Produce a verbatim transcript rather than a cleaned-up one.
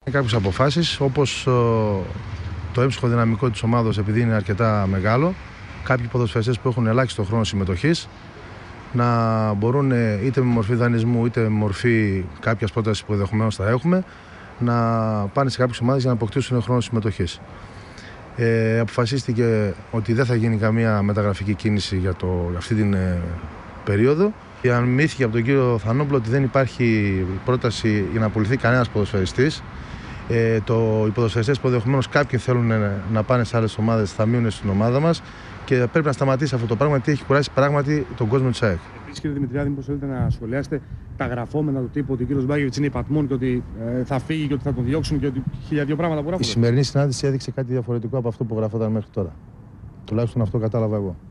Κάποιες αποφάσεις, όπως το έμψυχο δυναμικό της ομάδας, επειδή είναι αρκετά μεγάλο, κάποιοι ποδοσφαιριστές που έχουν ελάχιστο χρόνο συμμετοχής να μπορούν είτε με μορφή δανεισμού είτε με μορφή κάποιας πρότασης που ενδεχομένως θα έχουμε να πάνε σε κάποιες ομάδες για να αποκτήσουν χρόνο συμμετοχής. Ε, αποφασίστηκε ότι δεν θα γίνει καμία μεταγραφική κίνηση για, το, για αυτή την ε, περίοδο. Ανημήθηκε από τον κύριο Θανόπουλο ότι δεν υπάρχει πρόταση για να απολυθεί κανένας ποδοσφαιριστής. Ε, το, οι ποδοσφαιριστές που ενδεχομένως κάποιοι θέλουν να πάνε σε άλλες ομάδες θα μείνουν στην ομάδα μας και πρέπει να σταματήσει αυτό το πράγμα, γιατί έχει κουράσει πράγματι τον κόσμο της ΑΕΚ. Επίσης, κύριε Δημητριάδη, μήπως θέλετε να σχολιάσετε τα γραφόμενα του τύπου ότι ο κύριος Μπάγεβιτς είναι υπατμόν και ότι ε, θα φύγει και ότι θα τον διώξουν και ότι χίλια δύο πράγματα που γράφουν? Η σημερινή συνάντηση έδειξε κάτι διαφορετικό από αυτό που γραφόταν μέχρι τώρα. Τουλάχιστον αυτό κατάλαβα εγώ.